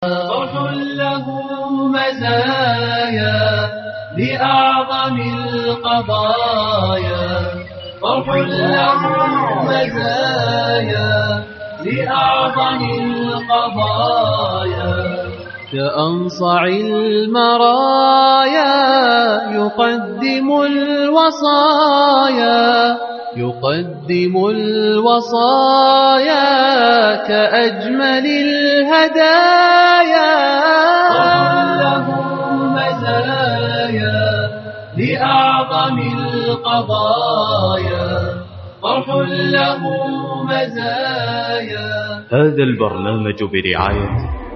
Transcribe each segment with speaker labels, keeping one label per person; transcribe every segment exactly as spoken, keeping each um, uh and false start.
Speaker 1: فرح له مزايا لأعظم القضايا، فرح له مزايا لأعظم القضايا، كأنصع المرايا يقدم الوصايا، يقدم الوصايا كأجمل الهدايا. له مزايا لأعظم القضايا، فرح له مزايا.
Speaker 2: هذا البرنامج برعاية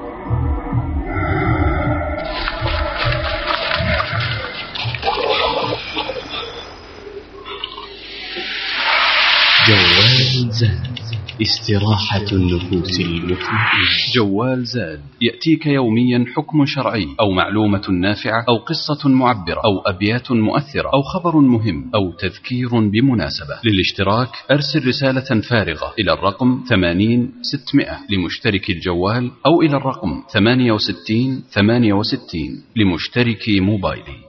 Speaker 2: جوال زاد، استراحة النفوس المطمئنة.
Speaker 3: جوال زاد يأتيك يوميا حكم شرعي أو معلومة نافعة أو قصة معبرة أو أبيات مؤثرة أو خبر مهم أو تذكير بمناسبة. للاشتراك أرسل رسالة فارغة إلى الرقم ثمانين ستمائة لمشترك الجوال، أو إلى الرقم ثمانية وستين ثمانية وستين لمشترك موبايلي.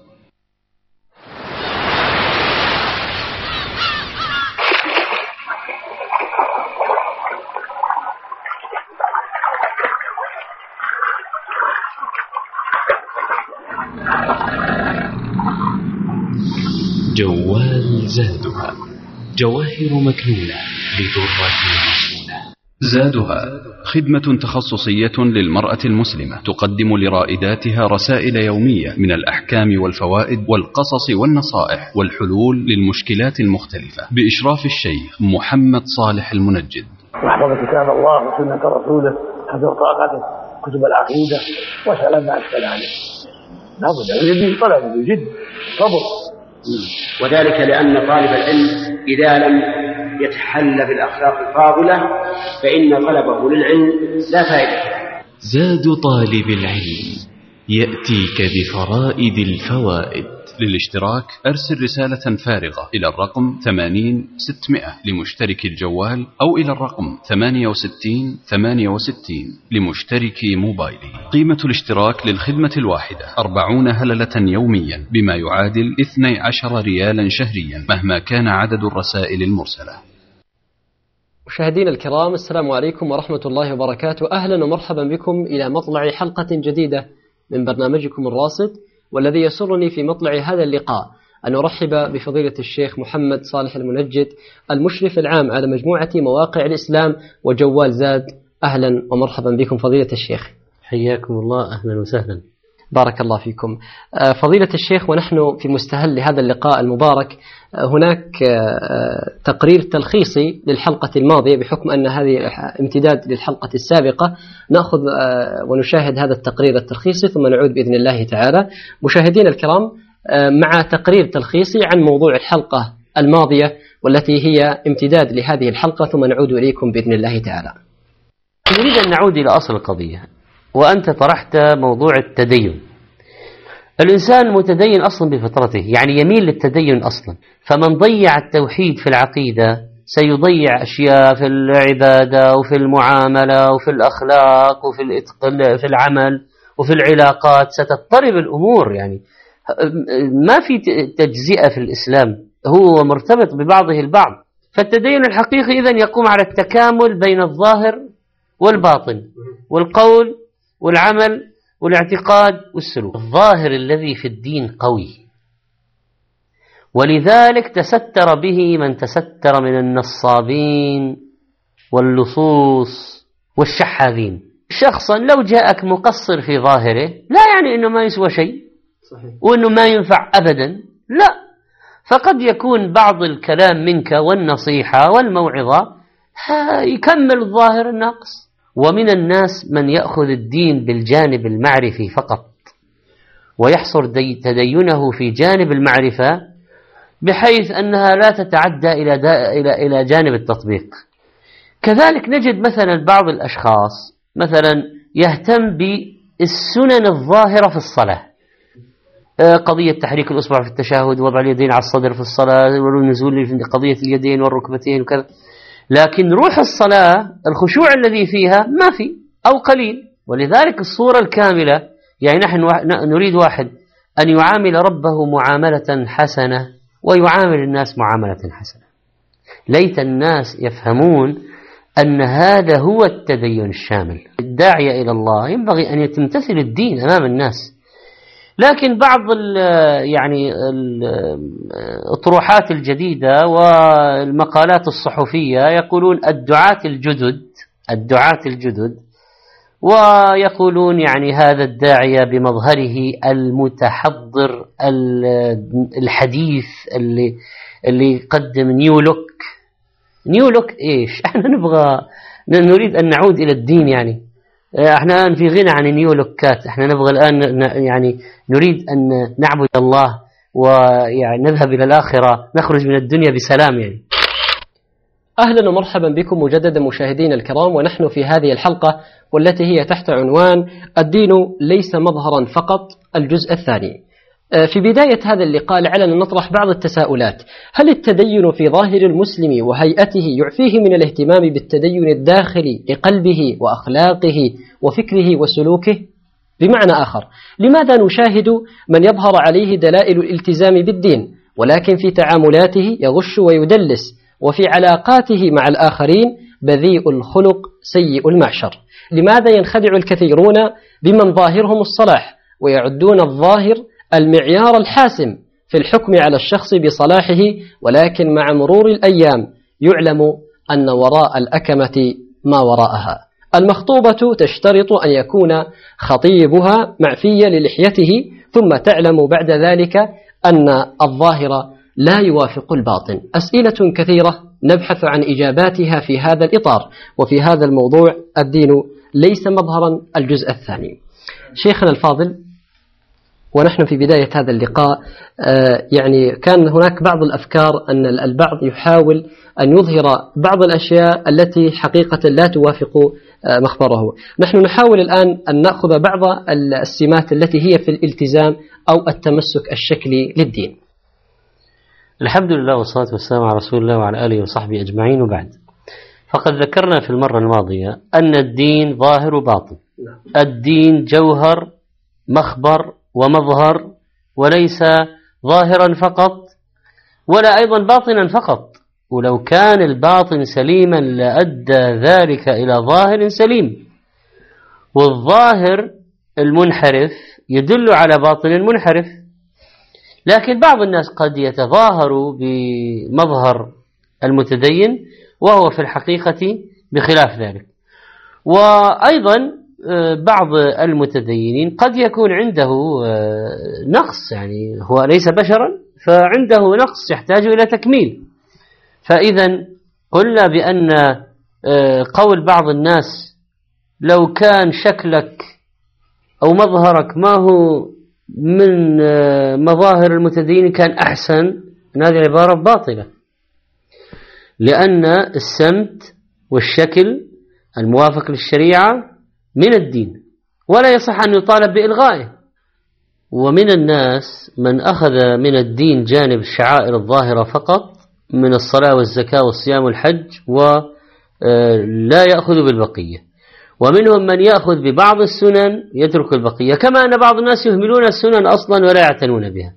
Speaker 2: جوال زادها، جواهر مكنونة لدرة مصونة.
Speaker 3: زادها خدمة تخصصية للمرأة المسلمة، تقدم لرائداتها رسائل يومية من الأحكام والفوائد والقصص والنصائح والحلول للمشكلات المختلفة، بإشراف الشيخ محمد صالح المنجد.
Speaker 4: واحفظ كتاب الله وسنة رسوله حسب طاقته، كتب العقيدة، وسلام مع السلام. لابد يجب طلب بجد صبر،
Speaker 5: وذلك لأن طالب العلم إذا لم يتحلى بالأخلاق الفاضلة فإن طلبه للعلم لا فائدة له.
Speaker 2: زاد طالب العلم يأتيك بفرائد الفوائد.
Speaker 3: للاشتراك أرسل رسالة فارغة إلى الرقم ثمانين ستمائة لمشترك الجوال، أو إلى الرقم ثمانية وستين ثمانية وستين لمشترك موبايلي. قيمة الاشتراك للخدمة الواحدة أربعون هللة يوميا، بما يعادل اثني عشر ريالا شهريا مهما كان عدد الرسائل المرسلة.
Speaker 6: مشاهدينا الكرام، السلام عليكم ورحمة الله وبركاته. أهلا ومرحبا بكم إلى مطلع حلقة جديدة من برنامجكم الراصد، والذي يسرني في مطلع هذا اللقاء أن أرحب بفضيلة الشيخ محمد صالح المنجد، المشرف العام على مجموعة مواقع الإسلام وجوال زاد. أهلا ومرحبا بكم فضيلة الشيخ.
Speaker 7: حياكم الله، أهلا وسهلا.
Speaker 6: بارك الله فيكم فضيلة الشيخ. ونحن في مستهل لهذا اللقاء المبارك، هناك تقرير تلخيصي للحلقة الماضية، بحكم أن هذه امتداد للحلقة السابقة. نأخذ ونشاهد هذا التقرير التلخيصي ثم نعود بإذن الله تعالى. مشاهدين الكرام، مع تقرير تلخيصي عن موضوع الحلقة الماضية والتي هي امتداد لهذه الحلقة، ثم نعود إليكم بإذن الله تعالى.
Speaker 7: نريد أن نعود إلى أصل القضية، وأنت طرحت موضوع التدين. الإنسان متدين أصلا بفطرته، يعني يميل للتدين أصلا، فمن ضيع التوحيد في العقيدة سيضيع أشياء في العبادة وفي المعاملة وفي الأخلاق وفي الإتقان في العمل وفي العلاقات، ستضطرب الأمور. يعني ما في تجزئة في الإسلام، هو مرتبط ببعضه البعض. فالتدين الحقيقي إذن يقوم على التكامل بين الظاهر والباطن والقول والعمل والاعتقاد والسلوك. الظاهر الذي في الدين قوي، ولذلك تستر به من تستر من النصابين واللصوص والشحاذين. شخصا لو جاءك مقصر في ظاهره لا يعني أنه ما يسوى شيء، صحيح، وأنه ما ينفع أبدا، لا. فقد يكون بعض الكلام منك والنصيحة والموعظة يكمل الظاهر الناقص. ومن الناس من يأخذ الدين بالجانب المعرفي فقط، ويحصر تدينه في جانب المعرفة بحيث أنها لا تتعدى إلى إلى إلى جانب التطبيق. كذلك نجد مثلا بعض الأشخاص مثلا يهتم بالسنن الظاهرة في الصلاة، قضية تحريك الأصبع في التشهد، وضع اليدين على الصدر في الصلاة، والنزول في قضية اليدين والركبتين وكذا. لكن روح الصلاة، الخشوع الذي فيها ما في أو قليل. ولذلك الصورة الكاملة، يعني نحن نريد واحد أن يعامل ربه معاملة حسنة ويعامل الناس معاملة حسنة. ليت الناس يفهمون أن هذا هو التدين الشامل. الداعية إلى الله ينبغي أن يتمتثل الدين أمام الناس. لكن بعض ال يعني الأطروحات الجديدة والمقالات الصحفية يقولون الدعاة الجدد الدعاة الجدد ويقولون يعني هذا الداعية بمظهره المتحضر الحديث اللي اللي يقدم نيو لوك. نيو لوك إيش؟ احنا نبغى نريد أن نعود إلى الدين، يعني احنا الآن في غنى عن النيو لوكات. احنا نبغى الآن يعني نريد أن نعبد الله ويعني نذهب إلى الآخرة، نخرج من الدنيا بسلام. يعني
Speaker 6: أهلا ومرحبا بكم مجددا مشاهدينا الكرام، ونحن في هذه الحلقة والتي هي تحت عنوان الدين ليس مظهرا فقط، الجزء الثاني. في بداية هذا اللقاء لعلنا نطرح بعض التساؤلات. هل التدين في ظاهر المسلم وهيئته يعفيه من الاهتمام بالتدين الداخلي لقلبه وأخلاقه وفكره وسلوكه؟ بمعنى آخر، لماذا نشاهد من يظهر عليه دلائل الالتزام بالدين ولكن في تعاملاته يغش ويدلس، وفي علاقاته مع الآخرين بذيء الخلق سيء المعشر؟ لماذا ينخدع الكثيرون بمن ظاهرهم الصلاح ويعدون الظاهر المعيار الحاسم في الحكم على الشخص بصلاحه، ولكن مع مرور الأيام يعلم أن وراء الأكمة ما وراءها؟ المخطوبة تشترط أن يكون خطيبها معفيا للحيته، ثم تعلم بعد ذلك أن الظاهر لا يوافق الباطن. أسئلة كثيرة نبحث عن إجاباتها في هذا الإطار وفي هذا الموضوع الدين ليس مظهرا، الجزء الثاني. شيخنا الفاضل، ونحن في بداية هذا اللقاء يعني كان هناك بعض الأفكار أن البعض يحاول أن يظهر بعض الأشياء التي حقيقة لا توافق مخبره. نحن نحاول الآن أن نأخذ بعض السمات التي هي في الالتزام أو التمسك الشكلي للدين.
Speaker 7: الحمد لله والصلاة والسلام على رسول الله وعلى آله وصحبه أجمعين، وبعد. فقد ذكرنا في المرة الماضية أن الدين ظاهر وباطن. الدين جوهر مخبر ومظهر، وليس ظاهرا فقط ولا أيضا باطنا فقط. ولو كان الباطن سليما لأدى ذلك إلى ظاهر سليم، والظاهر المنحرف يدل على باطن منحرف. لكن بعض الناس قد يتظاهر بمظهر المتدين وهو في الحقيقة بخلاف ذلك. وأيضا بعض المتدينين قد يكون عنده نقص، يعني هو ليس بشرا فعنده نقص يحتاج إلى تكميل. فإذا قلنا بأن قول بعض الناس لو كان شكلك أو مظهرك ما هو من مظاهر المتدين كان أحسن، هذه العبارة باطلة، لأن السمت والشكل الموافق للشريعة من الدين، ولا يصح أن يطالب بإلغائه. ومن الناس من أخذ من الدين جانب الشعائر الظاهرة فقط من الصلاة والزكاة والصيام والحج، ولا يأخذ بالبقية. ومنهم من يأخذ ببعض السنن يترك البقية، كما أن بعض الناس يهملون السنن أصلا ولا يعتنون بها.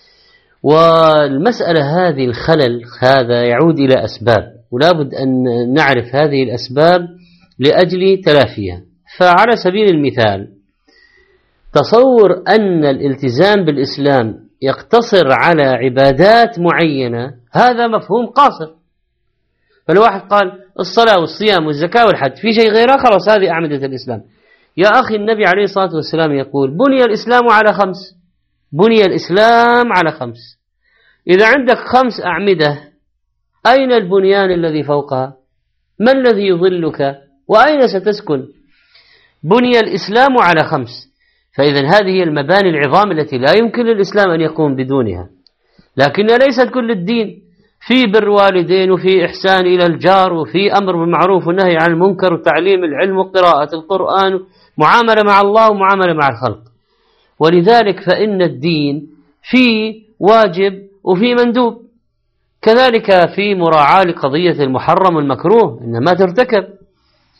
Speaker 7: والمسألة هذه الخلل هذا يعود إلى أسباب، ولا بد أن نعرف هذه الأسباب لأجل تلافيها. فعلى سبيل المثال، تصور أن الالتزام بالإسلام يقتصر على عبادات معينة، هذا مفهوم قاصر. فلو واحد قال الصلاة والصيام والزكاة والحج، في شيء غيرها، خلاص هذه أعمدة الإسلام. يا أخي، النبي عليه الصلاة والسلام يقول بني الإسلام على خمس، بني الإسلام على خمس. إذا عندك خمس أعمدة، أين البنيان الذي فوقها؟ ما الذي يظلك؟ وأين ستسكن؟ بني الإسلام على خمس. فإذا هذه هي المباني العظام التي لا يمكن للإسلام أن يقوم بدونها. لكن ليست كل الدين، في بر والدين، وفي إحسان إلى الجار، وفي أمر بالمعروف والنهي عن المنكر، وتعليم العلم وقراءة القرآن، معاملة مع الله ومعاملة مع الخلق. ولذلك فإن الدين في واجب وفي مندوب، كذلك في مراعاة لقضية المحرم والمكروه إنما ترتكب.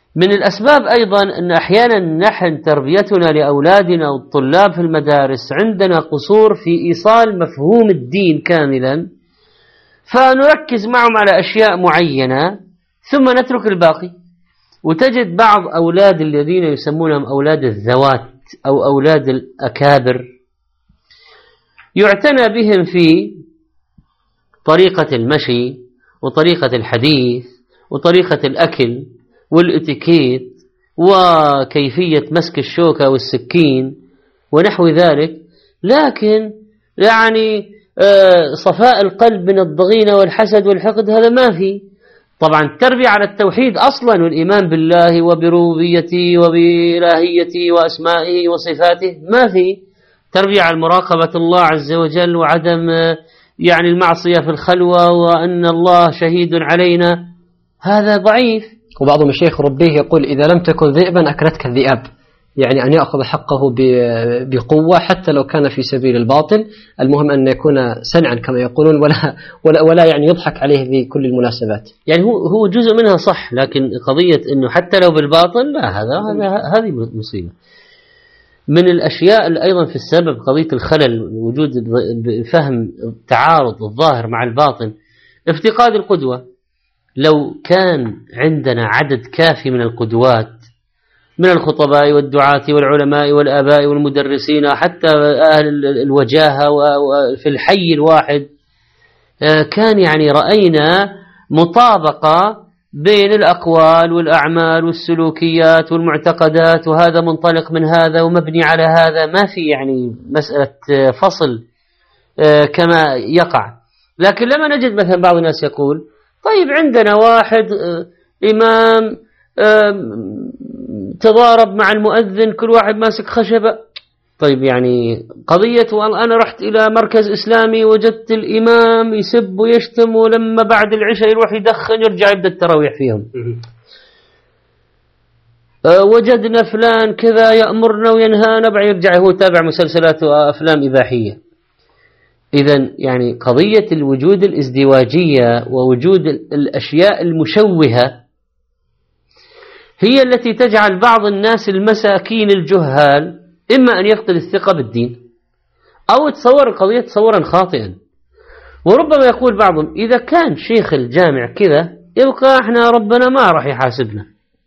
Speaker 7: من الأسباب أيضا أن أحيانا نحن تربيتنا لأولادنا والطلاب في المدارس عندنا قصور في إيصال مفهوم الدين كاملا، فنركز معهم على أشياء معينة ثم نترك الباقي. وتجد بعض أولاد الذين يسمونهم أولاد الذوات أو أولاد الأكابر يعتنى بهم في طريقة المشي وطريقة الحديث وطريقة الأكل والإتيكيت وكيفية مسك الشوكة والسكين ونحو ذلك، لكن يعني صفاء القلب من الضغينة والحسد والحقد هذا ما في. طبعا التربية على التوحيد أصلا والإيمان بالله وبربوبيته وبإلهيته وأسمائه وصفاته ما في. تربية على مراقبة الله عز وجل وعدم يعني المعصية في الخلوة وأن الله شهيد علينا، هذا ضعيف.
Speaker 6: وبعض المشايخ ربيه يقول إذا لم تكن ذئبا أكلتك الذئاب، يعني أن يأخذ حقه بقوة حتى لو كان في سبيل الباطل، المهم أن يكون سنعا كما يقولون ولا, ولا, ولا يعني يضحك عليه في كل المناسبات.
Speaker 7: يعني هو هو جزء منها صح، لكن قضية أنه حتى لو بالباطل لا، هذا هذه مصيبة. من الأشياء أيضا في السبب قضية الخلل، وجود فهم التعارض الظاهر مع الباطن، افتقاد القدوة. لو كان عندنا عدد كافي من القدوات من الخطباء والدعاة والعلماء والآباء والمدرسين حتى أهل الوجاهة وفي الحي الواحد، كان يعني رأينا مطابقة بين الأقوال والأعمال والسلوكيات والمعتقدات، وهذا منطلق من هذا ومبني على هذا، ما في يعني مسألة فصل كما يقع. لكن لما نجد مثلا بعض الناس يقول طيب عندنا واحد إمام تضارب مع المؤذن كل واحد ماسك خشبة، طيب يعني قضية وأنا رحت إلى مركز إسلامي وجدت الإمام يسب ويشتم ولما بعد العشاء يروح يدخن يرجع يبدأ التراويح فيهم. أه وجدنا فلان كذا يأمرنا وينهانا بعد يرجع هو تابع مسلسلات وأفلام إباحية. إذن يعني قضية الوجود الازدواجية ووجود الأشياء المشوهة هي التي تجعل بعض الناس المساكين الجهال إما أن يفقد الثقة بالدين أو تصور القضية تصورا خاطئا. وربما يقول بعضهم إذا كان شيخ الجامع كذا يبقى احنا ربنا ما راح يحاسبنا.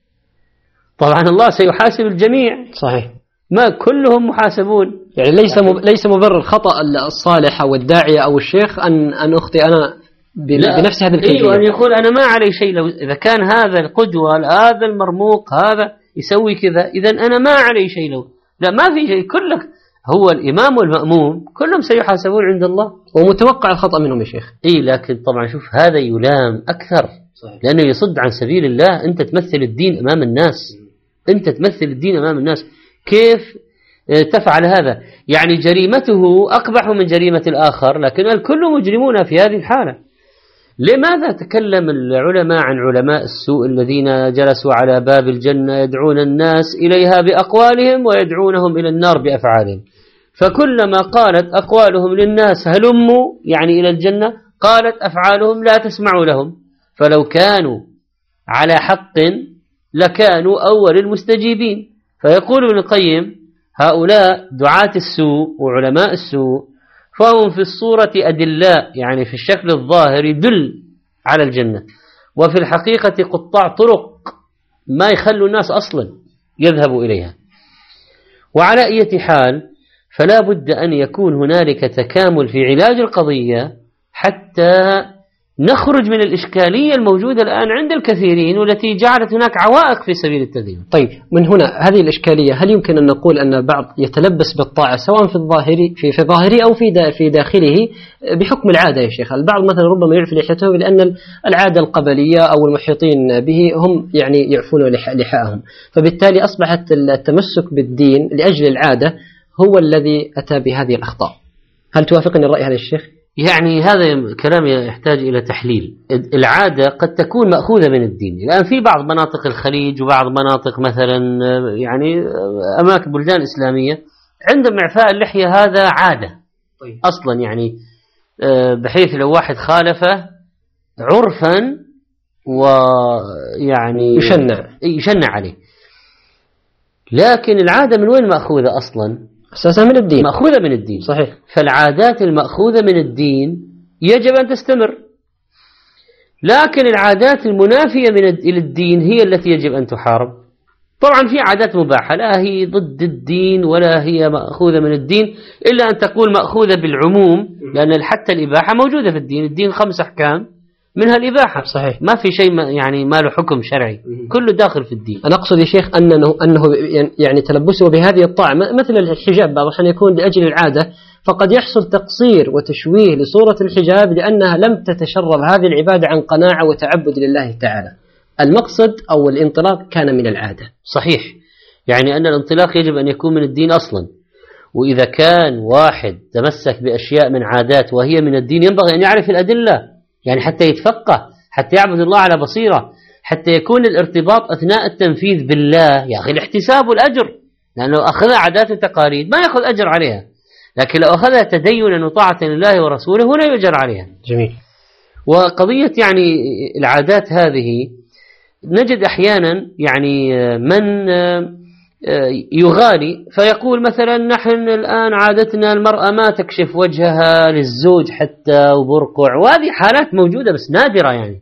Speaker 7: طبعا الله سيحاسب الجميع،
Speaker 6: صحيح،
Speaker 7: ما كلهم محاسبون.
Speaker 6: يعني ليس ليس مبرر خطأ الصالح أو الداعية أو الشيخ أن أن أخطئ أنا بنفس هذا الكيفية.
Speaker 7: أيوة، أن يقول أنا ما علي شيء. لو إذا كان هذا القدوة هذا المرموق هذا يسوي كذا إذن أنا ما علي شيء. لو لا ما في شيء، كلك هو الإمام والمأموم كلهم سيحاسبون عند الله،
Speaker 6: ومتوقع الخطأ منهم يا شيخ.
Speaker 7: إيه لكن طبعا شوف هذا يلام أكثر، صحيح. لأنه يصد عن سبيل الله. أنت تمثل الدين أمام الناس، أنت تمثل الدين أمام الناس، كيف تفعل هذا؟ يعني جريمته أقبح من جريمة الآخر، لكن الكل مجرمون في هذه الحالة. لماذا تكلم العلماء عن علماء السوء الذين جلسوا على باب الجنة يدعون الناس إليها بأقوالهم ويدعونهم إلى النار بأفعالهم؟ فكلما قالت أقوالهم للناس هلموا يعني إلى الجنة، قالت أفعالهم لا تسمعوا لهم. فلو كانوا على حق لكانوا أول المستجيبين. فيقول ابن القيم هؤلاء دعاة السوء وعلماء السوء فهم في الصورة أدلاء، يعني في الشكل الظاهر يدل على الجنة، وفي الحقيقة قطاع طرق ما يخلوا الناس أصلا يذهبوا إليها. وعلى أي حال فلا بد أن يكون هنالك تكامل في علاج القضية حتى نخرج من الإشكالية الموجودة الآن عند الكثيرين والتي جعلت هناك عوائق في سبيل التدين.
Speaker 6: طيب من هنا هذه الإشكالية، هل يمكن أن نقول أن بعض يتلبس بالطاعة سواء في الظاهر في في ظاهره أو في في داخله بحكم العادة يا شيخ؟ البعض مثلا ربما يعفي لحيته لأن العادة القبلية أو المحيطين به هم يعني يعفون لحاءهم، فبالتالي أصبحت التمسك بالدين لأجل العادة هو الذي أتى بهذه الأخطاء. هل توافقني الرأي هذا الشيخ؟
Speaker 7: يعني هذا كلام يحتاج إلى تحليل. العادة قد تكون مأخوذة من الدين. الآن في بعض مناطق الخليج وبعض مناطق مثلا يعني أماكن بلدان إسلامية عندهم إعفاء اللحية هذا عادة أصلا، يعني بحيث لو واحد خالفه عرفا ويعني
Speaker 6: يشنع
Speaker 7: يشنع عليه. لكن العادة من وين مأخوذة أصلا؟
Speaker 6: أساسا من الدين،
Speaker 7: مأخوذة من الدين.
Speaker 6: صحيح.
Speaker 7: فالعادات المأخوذة من الدين يجب أن تستمر، لكن العادات المنافية من الدين هي التي يجب أن تحارب. طبعا في عادات مباحة لا هي ضد الدين ولا هي مأخوذة من الدين، إلا أن تقول مأخوذة بالعموم، لأن حتى الإباحة موجودة في الدين. الدين خمس أحكام منها الإباحة.
Speaker 6: صحيح.
Speaker 7: ما في شيء يعني ما له حكم شرعي، كله داخل في الدين.
Speaker 6: أنا أقصد يا شيخ أنه أنه يعني تلبسه بهذه الطاعة مثل الحجاب بعض الأحيان يكون لأجل العادة، فقد يحصل تقصير وتشويه لصورة الحجاب لأنها لم تتشرب هذه العبادة عن قناعة وتعبد لله تعالى. المقصد أو الانطلاق كان من العادة.
Speaker 7: صحيح، يعني أن الانطلاق يجب أن يكون من الدين أصلا. وإذا كان واحد تمسك بأشياء من عادات وهي من الدين ينبغي أن يعرف الأدلة، يعني حتى يتفقه، حتى يعبد الله على بصيرة، حتى يكون الارتباط أثناء التنفيذ بالله. يا أخي الاحتساب والأجر، لأنه أخذ عادات وتقاليد ما يأخذ أجر عليها، لكن لو أخذها تدينا وطاعة لله ورسوله هنا يؤجر عليها.
Speaker 6: جميل.
Speaker 7: وقضية يعني العادات هذه نجد أحيانا يعني من يغالي فيقول مثلا نحن الآن عادتنا المرأة ما تكشف وجهها للزوج حتى وبرقع، وهذه حالات موجودة بس نادرة يعني،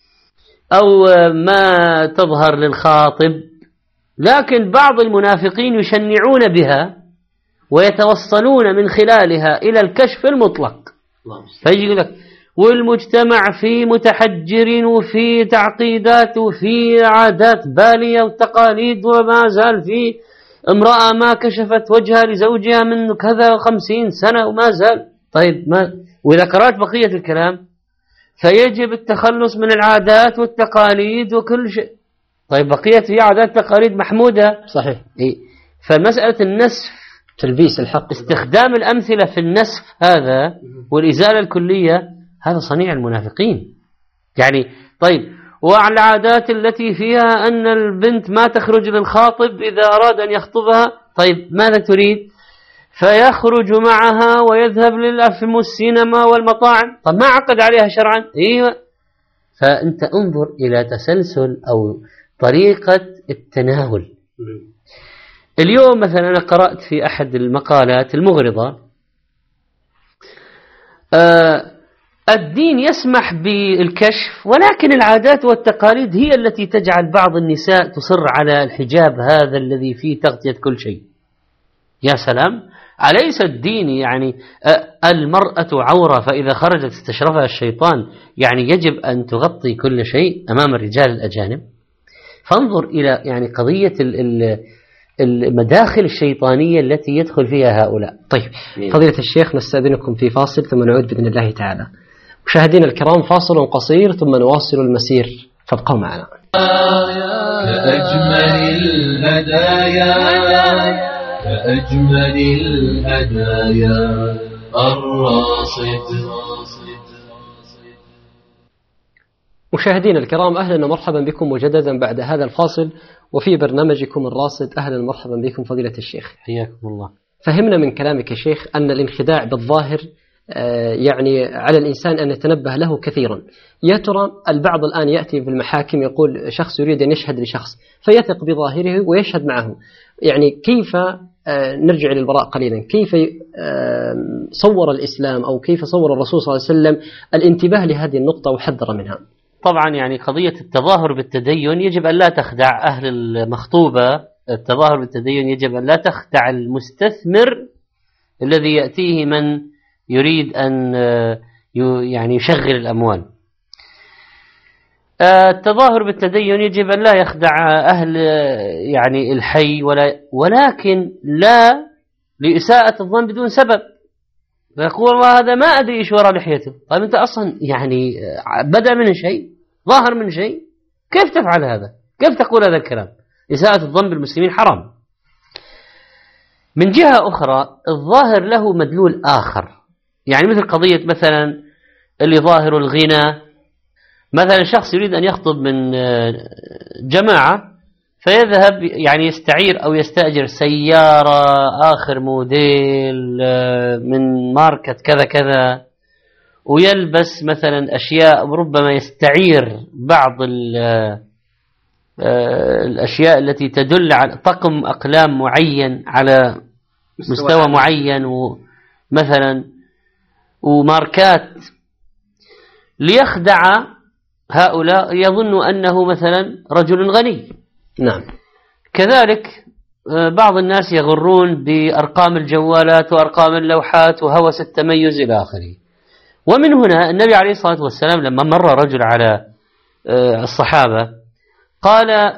Speaker 7: أو ما تظهر للخاطب، لكن بعض المنافقين يشنعون بها ويتوصلون من خلالها إلى الكشف المطلق. فيجي يقول لك والمجتمع في متحجر وفي تعقيدات وفي عادات بالية وتقاليد، وما زال في امرأة ما كشفت وجهها لزوجها من كذا وخمسين سنة وما زال. طيب ما وإذا قرأت بقية الكلام فيجب التخلص من العادات والتقاليد وكل شيء. طيب بقية في عادات تقاليد محمودة.
Speaker 6: صحيح.
Speaker 7: إيه؟ فمسألة النسف،
Speaker 6: تلبيس الحق،
Speaker 7: استخدام الأمثلة في النسف هذا والإزالة الكلية، هذا صنيع المنافقين. يعني طيب وعلى العادات التي فيها أن البنت ما تخرج للخاطب إذا أراد أن يخطبها، طيب ماذا تريد؟ فيخرج معها ويذهب للأفلام والسينما والمطاعم. طب ما عقد عليها شرعا؟ ايوه. فأنت انظر إلى تسلسل أو طريقة التناول. اليوم مثلا أنا قرأت في أحد المقالات المغرضة آه الدين يسمح بالكشف، ولكن العادات والتقاليد هي التي تجعل بعض النساء تصر على الحجاب هذا الذي فيه تغطية كل شيء. يا سلام، أليس الدين يعني المرأة عورة فإذا خرجت استشرفها الشيطان، يعني يجب أن تغطي كل شيء أمام الرجال الأجانب؟ فانظر إلى يعني قضية المداخل الشيطانية التي يدخل فيها هؤلاء.
Speaker 6: طيب فضيلة الشيخ نستأذنكم في فاصل ثم نعود بإذن الله تعالى. مشاهدينا الكرام فاصل قصير ثم نواصل المسير، فابقوا معنا.
Speaker 1: كأجمل الهدايا كأجمل الهدايا الراصد.
Speaker 6: مشاهدينا الكرام أهلا ومرحبا بكم مجددا بعد هذا الفاصل وفي برنامجكم الراصد. أهلا ومرحبا بكم فضيلة الشيخ،
Speaker 7: حياكم الله.
Speaker 6: فهمنا من كلامك يا شيخ أن الانخداع بالظاهر يعني على الإنسان أن يتنبه له كثيرا. يا ترى البعض الآن يأتي في المحاكم يقول شخص يريد أن يشهد لشخص فيثق بظاهره ويشهد معه، يعني كيف نرجع للبراء قليلا، كيف صور الإسلام أو كيف صور الرسول صلى الله عليه وسلم الانتباه لهذه النقطة وحذر منها؟
Speaker 7: طبعا يعني قضية التظاهر بالتدين يجب أن لا تخدع أهل المخطوبة، التظاهر بالتدين يجب أن لا تخدع المستثمر الذي يأتيه من يريد أن يعني يشغل الأموال. التظاهر بالتدين يجب أن لا يخدع أهل يعني الحي، ولا ولكن لا لإساءة الظن بدون سبب. فيقول والله هذا ما أدري إيش وراء لحيته. طيب أنت أصلا يعني بدأ من شيء، ظاهر من شيء، كيف تفعل هذا؟ كيف تقول هذا الكلام؟ إساءة الظن بالمسلمين حرام. من جهة أخرى الظاهر له مدلول آخر، يعني مثل قضية مثلا اللي ظاهر الغنى، مثلا شخص يريد أن يخطب من جماعة فيذهب يعني يستعير أو يستأجر سيارة آخر موديل من ماركة كذا كذا، ويلبس مثلا أشياء ربما يستعير بعض الأشياء التي تدل على طقم أقلام معين على مستوى معين ومثلا وماركات ليخدع هؤلاء يظن أنه مثلا رجل غني.
Speaker 6: نعم.
Speaker 7: كذلك بعض الناس يغرون بأرقام الجوالات وأرقام اللوحات وهوس التميز إلى آخره. ومن هنا النبي عليه الصلاة والسلام لما مر رجل على الصحابة قال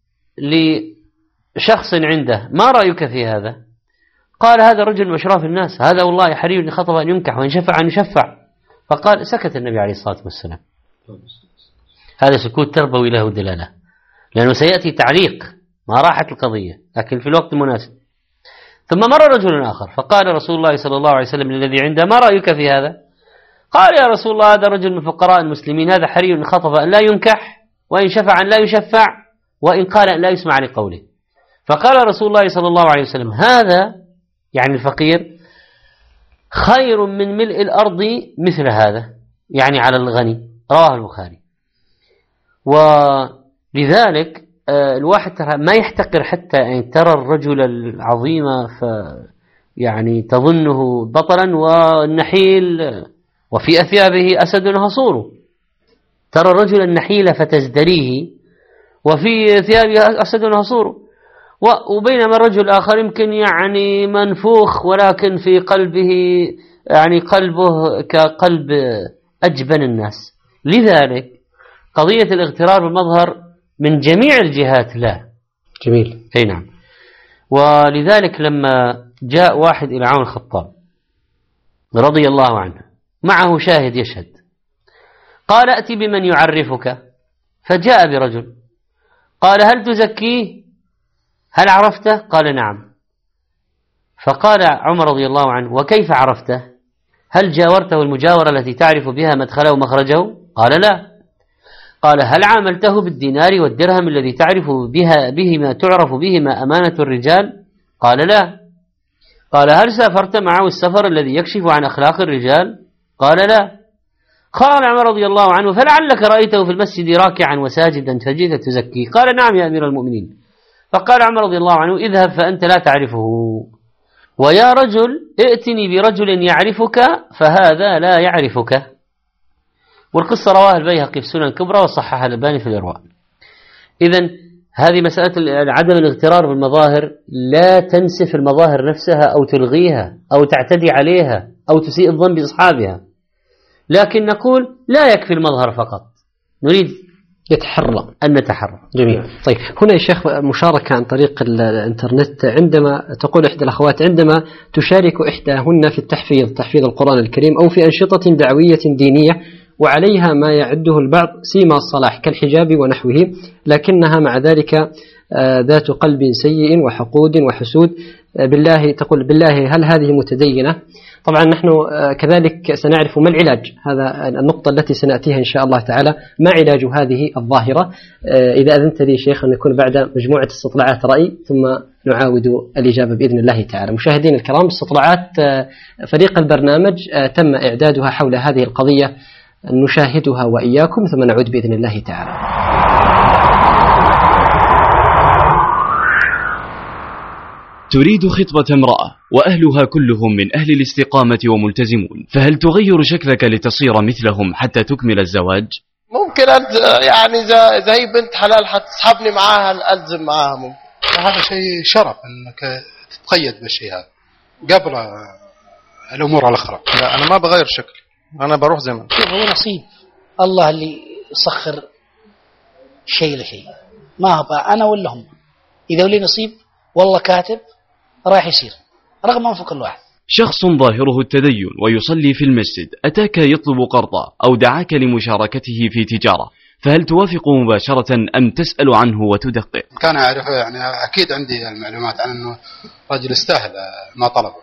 Speaker 7: لشخص عنده: ما رأيك في هذا؟ قال: هذا رجل من أشراف الناس، هذا والله حري إن خطب أن ينكح وإن شفع أن يشفع. فقال سكت النبي عليه الصلاة والسلام. هذا سكوت تربوي له دلالة، لأنه سيأتي تعليق، ما راحت القضية لكن في الوقت المناسب. ثم مر رجل آخر فقال رسول الله صلى الله عليه وسلم للذي عنده: ما رأيك في هذا؟ قال: يا رسول الله، هذا رجل من فقراء المسلمين، هذا حري إن خطب أن لا ينكح وإن شفع أن لا يشفع وإن قال أن لا يسمع لقوله. فقال رسول الله صلى الله عليه وسلم: هذا يعني الفقير خير من ملء الأرض مثل هذا، يعني على الغني. رواه البخاري. ولذلك الواحد ترى ما يحتقر حتى يعني ترى الرجل العظيم ف يعني تظنه بطلا والنحيل وفي أثيابه أسد هصور. ترى الرجل النحيل فتزدريه وفي ثيابه أسد هصور، وبينما الرجل آخر يمكن يعني منفوخ ولكن في قلبه يعني قلبه كقلب أجبن الناس. لذلك قضية الاغترار بالمظهر من جميع الجهات لا.
Speaker 6: جميل.
Speaker 7: أي نعم. ولذلك لما جاء واحد إلى عمر الخطاب رضي الله عنه معه شاهد يشهد، قال: أتي بمن يعرفك. فجاء برجل قال: هل تزكيه؟ هل عرفته؟ قال: نعم. فقال عمر رضي الله عنه: وكيف عرفته؟ هل جاورته المجاورة التي تعرف بها مدخله ومخرجه؟ قال: لا. قال: هل عاملته بالدينار والدرهم الذي تعرف بها بهما تعرف بهما أمانة الرجال؟ قال: لا. قال: هل سافرت معه السفر الذي يكشف عن أخلاق الرجال؟ قال: لا. قال عمر رضي الله عنه: فلعلك رأيته في المسجد راكعا وساجدا فجئت تزكيه؟ قال: نعم يا أمير المؤمنين. فقال عمر رضي الله عنه: اذهب فأنت لا تعرفه، ويا رجل ائتني برجل يعرفك فهذا لا يعرفك. والقصة رواها البيهقي في سنن الكبرى وصححها الألباني في الإرواء. إذن هذه مسألة عدم الاغترار بالمظاهر لا تنسف المظاهر نفسها أو تلغيها أو تعتدي عليها أو تسيء الظن بأصحابها، لكن نقول لا يكفي المظهر فقط، نريد
Speaker 6: يتحرى
Speaker 7: أن نتحرى.
Speaker 6: جميل. طيب هنا يا شيخ مشاركة عن طريق الإنترنت، عندما تقول إحدى الأخوات عندما تشارك إحداهن في التحفيظ تحفيظ القرآن الكريم أو في أنشطة دعوية دينية وعليها ما يعده البعض سيما الصلاح كالحجاب ونحوه، لكنها مع ذلك ذات قلب سيء وحقود وحسود، بالله تقول بالله هل هذه متدينة؟ طبعا نحن كذلك سنعرف ما العلاج، هذا النقطة التي سنأتيها إن شاء الله تعالى، ما علاج هذه الظاهرة. إذا أذنت لي شيخ أن نكون بعد مجموعة استطلاعات رأي ثم نعاود الإجابة بإذن الله تعالى. مشاهدين الكرام، استطلاعات فريق البرنامج تم إعدادها حول هذه القضية، نشاهدها وإياكم ثم نعود بإذن الله تعالى.
Speaker 2: تريد خطبة امرأة وأهلها كلهم من أهل الاستقامة وملتزمون، فهل تغير شكلك لتصير مثلهم حتى تكمل الزواج؟
Speaker 8: ممكن يعني زي بنت حلال حتسحبني معاها ألزم معاها. ممكن
Speaker 9: هذا شيء شرف أنك تتقيد بالشيء هذا قبل الأمور الأخرى. لا أنا ما بغير شكلي، أنا بروح زي ما
Speaker 10: هو نصيب الله اللي يسخر شيء لشيء، ما هبقى أنا ولا هم. إذا ولي نصيب والله كاتب راح يصير رغم أنفق الواحد.
Speaker 2: شخص ظاهره التدين ويصلي في المسجد أتاك يطلب قرضا أو دعاك لمشاركته في تجارة، فهل توافق مباشرة أم تسأل عنه وتدقق؟
Speaker 9: كان أعرفه يعني أكيد عندي المعلومات عن أنه رجل استاهل ما طلبه،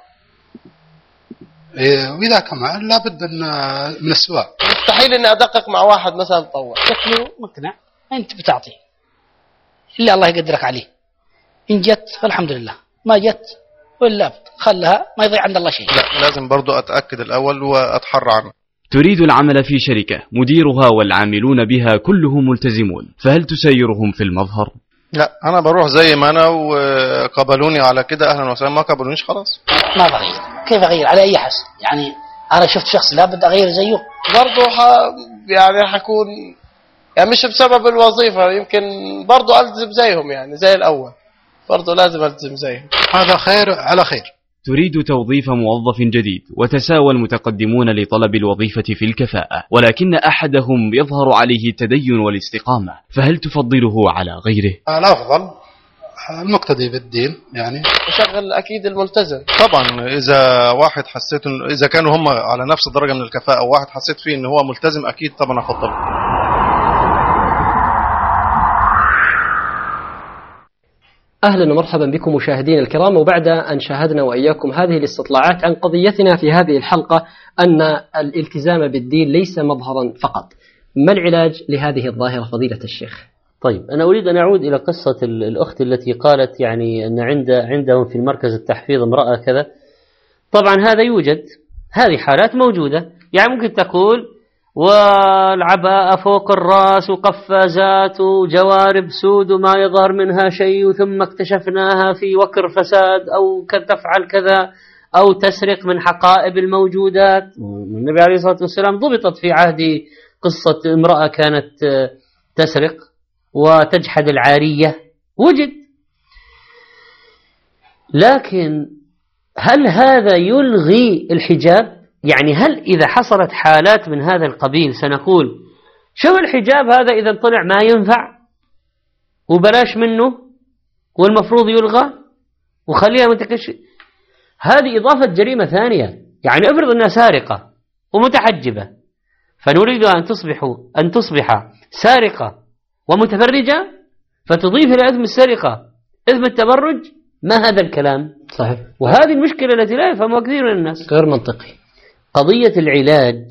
Speaker 9: وإذا كمان لابد من السؤال.
Speaker 8: مستحيل أني أدقق مع واحد مثلا مطوع
Speaker 10: شكله مقنع أنت بتعطيه إلا الله يقدرك عليه، إن جت فالحمد لله، ما جت ولا خلها ما يضيع عند الله شيء.
Speaker 9: لا لازم برضو أتأكد الأول وأتحرى عنه.
Speaker 2: تريد العمل في شركة مديرها والعاملون بها كلهم ملتزمون، فهل تسيرهم في المظهر؟
Speaker 9: لا، انا بروح زي ما انا، وقبلوني على كده اهلا وسهلا، ما قبلونيش خلاص
Speaker 10: ما بغير. كيف اغير؟ على اي حسب؟ يعني انا شفت شخص لابد اغير زيه.
Speaker 8: برضه ح... يعني حكون يعني مش بسبب الوظيفة، يمكن برضه ألزم زيهم يعني زي الأول، برضه لازم ألزم زيهم.
Speaker 9: هذا خير على خير.
Speaker 2: تريد توظيف موظف جديد، وتساوى المتقدمون لطلب الوظيفة في الكفاءة، ولكن أحدهم يظهر عليه التدين والاستقامة، فهل تفضله على غيره؟
Speaker 9: الأفضل المقتدي بالدين يعني.
Speaker 8: وشغل أكيد الملتزم.
Speaker 9: طبعا إذا واحد حسيت إذا كانوا هم على نفس الدرجة من الكفاءة وواحد حسيت فيه إن هو ملتزم، أكيد طبعا أفضله.
Speaker 6: أهلا ومرحبا بكم مشاهدين الكرام. وبعد أن شاهدنا وإياكم هذه الاستطلاعات عن قضيتنا في هذه الحلقة أن الالتزام بالدين ليس مظهرا فقط، ما العلاج لهذه الظاهرة فضيلة الشيخ؟
Speaker 7: طيب، أنا أريد أن أعود إلى قصة الأخت التي قالت يعني أن عند عندهم في المركز التحفيظ امرأة كذا. طبعا هذا يوجد، هذه حالات موجودة. يعني ممكن تقول والعباءة فوق الرأس وقفازات وجوارب سود وما يظهر منها شيء، ثم اكتشفناها في وكر فساد، أو تفعل كذا، أو تسرق من حقائب الموجودات. النبي عليه الصلاة والسلام ضبطت في عهد قصة امرأة كانت تسرق وتجحد العارية، وجد. لكن هل هذا يلغي الحجاب؟ يعني هل إذا حصلت حالات من هذا القبيل سنقول شو الحجاب هذا إذا طلع ما ينفع وبلاش منه والمفروض يلغى وخليها متكشف؟ هذه إضافة جريمة ثانية. يعني افرض أنها سارقة ومتحجبة، فنريد أن تصبح أن تصبح سارقة ومتفرجة، فتضيف إلى إثم السرقة إثم التبرج. ما هذا الكلام؟
Speaker 6: صحيح.
Speaker 7: وهذه المشكلة التي لا يفهمها كثير من الناس.
Speaker 6: غير منطقي.
Speaker 7: قضية العلاج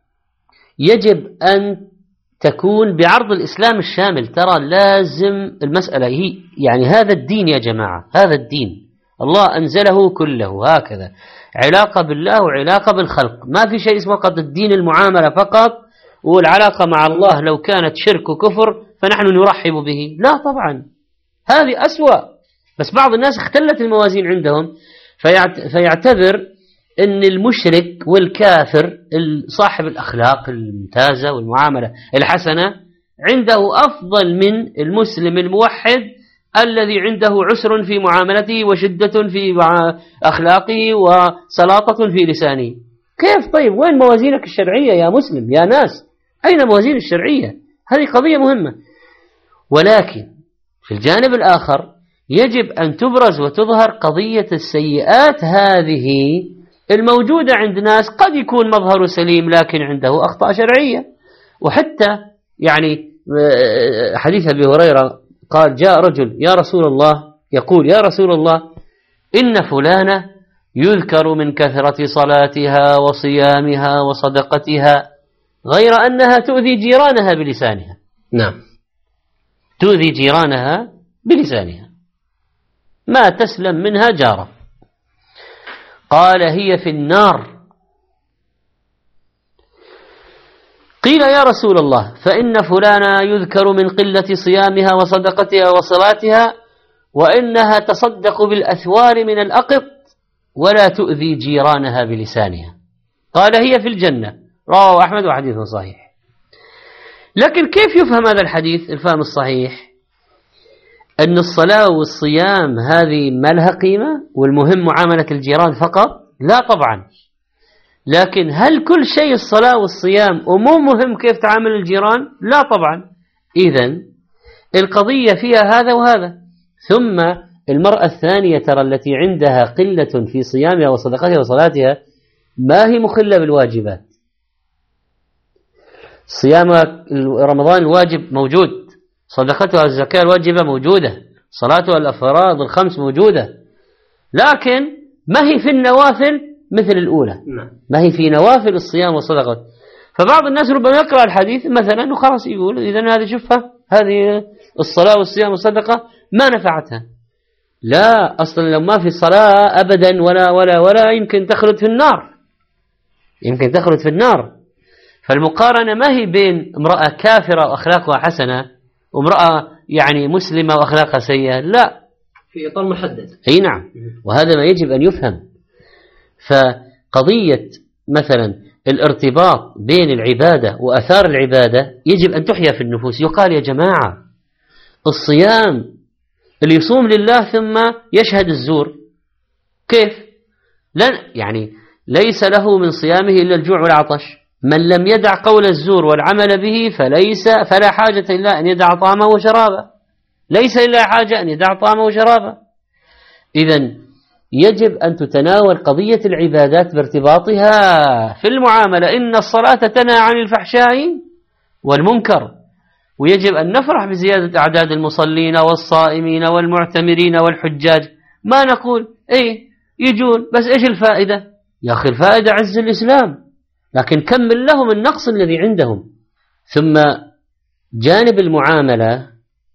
Speaker 7: يجب أن تكون بعرض الإسلام الشامل. ترى لازم المسألة هي يعني هذا الدين يا جماعة، هذا الدين الله أنزله كله هكذا، علاقة بالله وعلاقة بالخلق. ما في شيء اسمه فقط الدين المعاملة فقط، والعلاقة مع الله لو كانت شرك وكفر فنحن نرحب به. لا طبعا، هذه أسوأ. بس بعض الناس اختلت الموازين عندهم، فيعتبر أن المشرك والكافر صاحب الأخلاق الممتازة والمعاملة الحسنة عنده أفضل من المسلم الموحد الذي عنده عسر في معاملته وشدة في أخلاقه وسلاطة في لسانه. كيف؟ طيب وين موازينك الشرعية يا مسلم يا ناس؟ أين موازين الشرعية؟ هذه قضية مهمة. ولكن في الجانب الآخر يجب أن تبرز وتظهر قضية السيئات هذه الموجودة عند ناس قد يكون مظهر سليم لكن عنده أخطاء شرعية. وحتى يعني حديث أبي هريرة قال جاء رجل يا رسول الله، يقول يا رسول الله إن فلانة يذكر من كثرة صلاتها وصيامها وصدقتها غير أنها تؤذي جيرانها بلسانها.
Speaker 6: نعم،
Speaker 7: تؤذي جيرانها بلسانها، ما تسلم منها جارة. قال هي في النار. قيل يا رسول الله فإن فلانا يذكر من قلة صيامها وصدقتها وصلاتها وإنها تصدق بالأثوار من الأقط ولا تؤذي جيرانها بلسانها. قال هي في الجنة. رواه أحمد وحديث صحيح. لكن كيف يفهم هذا الحديث الفهم الصحيح؟ أن الصلاة والصيام هذه ما لها قيمة والمهم معاملة الجيران فقط؟ لا طبعا. لكن هل كل شيء الصلاة والصيام ومو مهم كيف تعامل الجيران؟ لا طبعا. إذن القضية فيها هذا وهذا. ثم المرأة الثانية ترى التي عندها قلة في صيامها وصدقتها وصلاتها ما هي مخلة بالواجبات. صيام رمضان الواجب موجود، صدقتها الزكاة الواجبة موجودة، صلاتها الأفراد الخمس موجودة، لكن ما هي في النوافل مثل الأولى. ما هي في نوافل الصيام والصدقة. فبعض الناس ربما يقرأ الحديث مثلا وخلاص يقول إذن هذه شوفها هذه الصلاة والصيام والصدقة ما نفعتها. لا، أصلا لو ما في صلاة أبدا ولا ولا ولا يمكن تخلد في النار، يمكن تخلد في النار. فالمقارنة ما هي بين امرأة كافرة وأخلاقها حسنة وامرأة يعني مسلمة وأخلاقها سيئة، لا،
Speaker 6: في إطار محدد.
Speaker 7: أي نعم، وهذا ما يجب أن يفهم. فقضية مثلا الارتباط بين العبادة وأثار العبادة يجب أن تحيا في النفوس. يقال يا جماعة الصيام اللي يصوم لله ثم يشهد الزور كيف؟ لن يعني ليس له من صيامه إلا الجوع والعطش. من لم يدع قول الزور والعمل به فليس فلا حاجة إلا أن يدع طعامه وشرابه، ليس إلا حاجة أن يدع طعامه وشرابه. إذن يجب أن تتناول قضية العبادات بارتباطها في المعاملة. إن الصلاة تنهى عن الفحشاء والمنكر، ويجب أن نفرح بزيادة أعداد المصلين والصائمين والمعتمرين والحجاج. ما نقول إيه يجون بس إيش الفائدة؟ يا أخي الفائدة عز الإسلام، لكن كمل لهم النقص الذي عندهم. ثم جانب المعاملة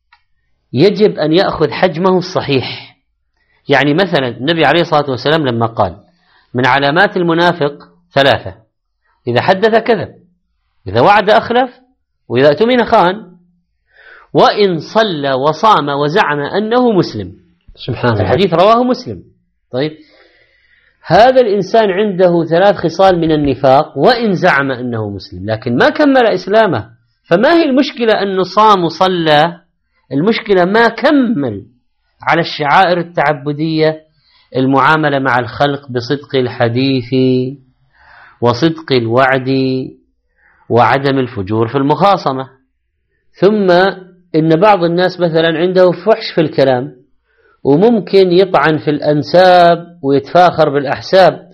Speaker 7: يجب أن يأخذ حجمه الصحيح. يعني مثلا النبي عليه الصلاة والسلام لما قال من علامات المنافق ثلاثة: إذا حدث كذب، إذا وعد أخلف، وإذا اؤتمن خان، وإن صلى وصام وزعم أنه مسلم.
Speaker 6: سبحان الله،
Speaker 7: الحديث رواه مسلم. طيب هذا الإنسان عنده ثلاث خصال من النفاق وإن زعم أنه مسلم، لكن ما كمل إسلامه. فما هي المشكلة أنه صام وصلى؟ المشكلة ما كمل على الشعائر التعبدية، المعاملة مع الخلق بصدق الحديث وصدق الوعد وعدم الفجور في المخاصمة. ثم إن بعض الناس مثلا عنده فحش في الكلام، وممكن يطعن في الأنساب ويتفاخر بالأحساب،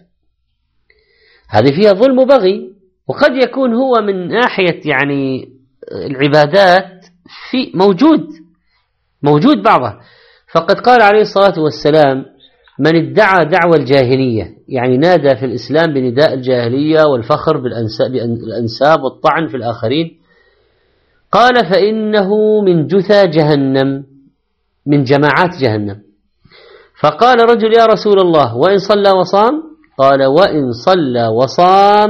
Speaker 7: هذه فيها ظلم وبغي. وقد يكون هو من ناحية يعني العبادات في موجود موجود بعضها. فقد قال عليه الصلاة والسلام من ادعى دعوى الجاهلية، يعني نادى في الإسلام بنداء الجاهلية والفخر بالأنساب والطعن في الآخرين، قال فإنه من جثى جهنم، من جماعات جهنم. فقال رجل يا رسول الله وإن صلى وصام؟ قال وإن صلى وصام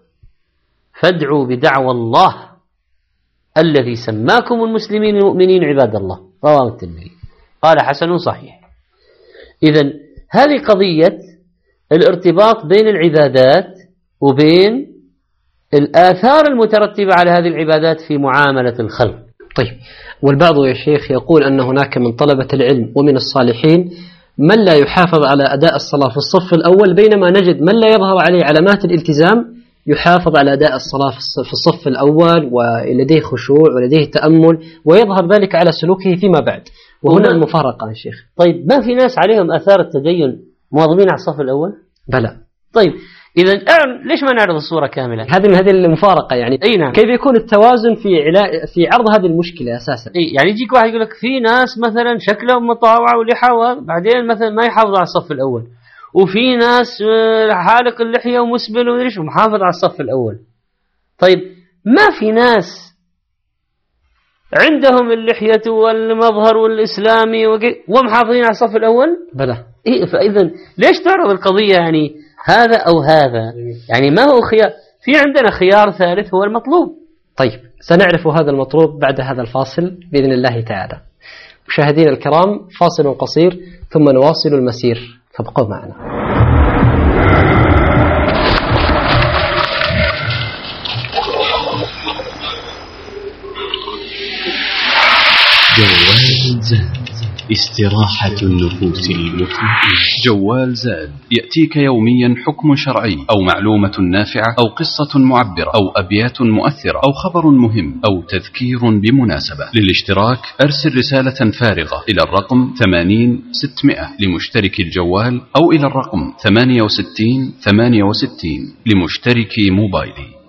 Speaker 7: فادعوا بدعوى الله الذي سماكم المسلمين المؤمنين عباد الله، رواه الترمذي. قال حسن صحيح. إذن هذه قضية الارتباط بين العبادات وبين الآثار المترتبة على هذه العبادات في معاملة الخلق.
Speaker 6: طيب، والبعض يا شيخ يقول أن هناك من طلبة العلم ومن الصالحين من لا يحافظ على أداء الصلاة في الصف الأول، بينما نجد من لا يظهر عليه علامات الالتزام يحافظ على أداء الصلاة في الصف الأول ولديه خشوع ولديه تأمل، ويظهر ذلك على سلوكه فيما بعد. وهنا المفارقة يا شيخ.
Speaker 7: طيب ما في ناس عليهم آثار التدين مواظبين على الصف الأول؟
Speaker 6: بلى.
Speaker 7: طيب إذا ليش ما نعرض الصورة كاملة؟
Speaker 6: هذه هذه المفارقة يعني.
Speaker 7: أي نعم.
Speaker 6: كيف يكون التوازن في علا... في عرض هذه المشكلة أساسا؟
Speaker 7: أي يعني يجيك واحد يقول لك في ناس مثلا شكلهم مطاوعة ولحى بعدين مثلا ما يحافظ على الصف الأول، وفي ناس حالق اللحية ومسبل وليش ومحافظ على الصف الأول. طيب ما في ناس عندهم اللحية والمظهر والإسلامي ومحافظين على الصف الأول؟
Speaker 6: بلى.
Speaker 7: إيه فإذا ليش تعرض القضية يعني هذا أو هذا؟ يعني ما هو خيار؟ في عندنا خيار ثالث هو المطلوب.
Speaker 6: طيب سنعرف هذا المطلوب بعد هذا الفاصل بإذن الله تعالى. مشاهدينا الكرام، فاصل قصير ثم نواصل المسير، فابقوا معنا.
Speaker 2: جوال زاد، استراحة النفوس المطمئنة.
Speaker 3: جوال زاد يأتيك يوميا حكم شرعي أو معلومة نافعة أو قصة معبرة أو أبيات مؤثرة أو خبر مهم أو تذكير بمناسبة. للاشتراك أرسل رسالة فارغة إلى الرقم ثمانين ستمائة لمشترك الجوال، أو إلى الرقم ثمانية وستين ثمانية وستين لمشترك موبايلي.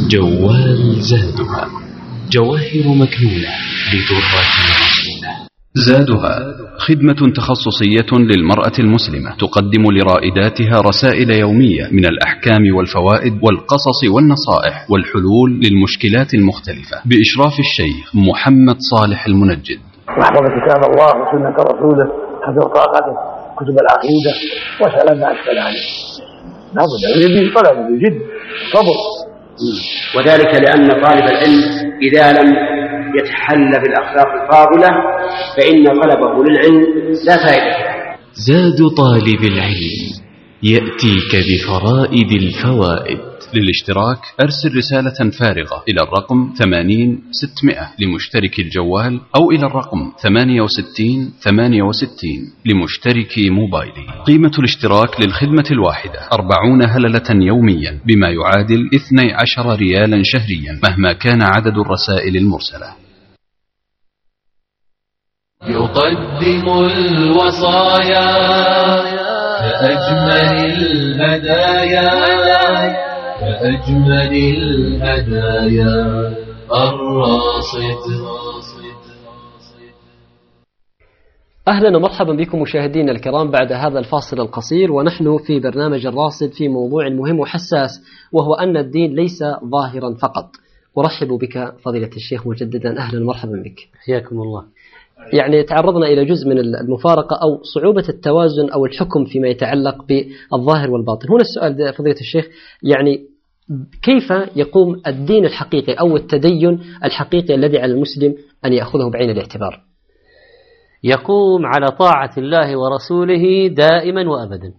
Speaker 2: جوال زادها، جواهر مكنونة لدرة رسولة.
Speaker 3: زادها خدمة تخصصية للمرأة المسلمة تقدم لرائداتها رسائل يومية من الأحكام والفوائد والقصص والنصائح والحلول للمشكلات المختلفة بإشراف الشيخ محمد صالح المنجد.
Speaker 4: واحفظ كتاب الله وسنة رسوله حسب طاقته، كتب العقيدة، واسأل ما أشكل عليه. لابد يجب طلب بجد صبر.
Speaker 5: وذلك لأن طالب العلم إذا لم يتحلى بالأخلاق الفاضلة فإن طلبه للعلم لا فائدة له.
Speaker 2: زاد طالب العلم يأتيك بفرائد الفوائد.
Speaker 3: للاشتراك أرسل رسالة فارغة إلى الرقم ثمانين ستمائة لمشترك الجوال أو إلى الرقم ثمانية وستين ثمانية وستين لمشترك موبايلي. قيمة الاشتراك للخدمة الواحدة أربعون هللة يوميا بما يعادل اثني عشر ريالا شهريا مهما كان عدد الرسائل المرسلة.
Speaker 1: يقدم الوصايا كأجمل الهدايا كأجمل الهدايا الراصد.
Speaker 6: أهلا ومرحبا بكم مشاهدينا الكرام بعد هذا الفاصل القصير، ونحن في برنامج الراصد في موضوع مهم وحساس، وهو أن الدين ليس ظاهرا فقط. أرحب بك فضيلة الشيخ مجددا، أهلا ومرحبا بك.
Speaker 7: حياكم الله.
Speaker 6: يعني تعرضنا إلى جزء من المفارقة أو صعوبة التوازن أو الحكم فيما يتعلق بالظاهر والباطن. هنا السؤال فضيلة الشيخ، يعني كيف يقوم الدين الحقيقي أو التدين الحقيقي الذي على المسلم أن يأخذه بعين الاعتبار؟
Speaker 7: يقوم على طاعة الله ورسوله دائما وأبدا.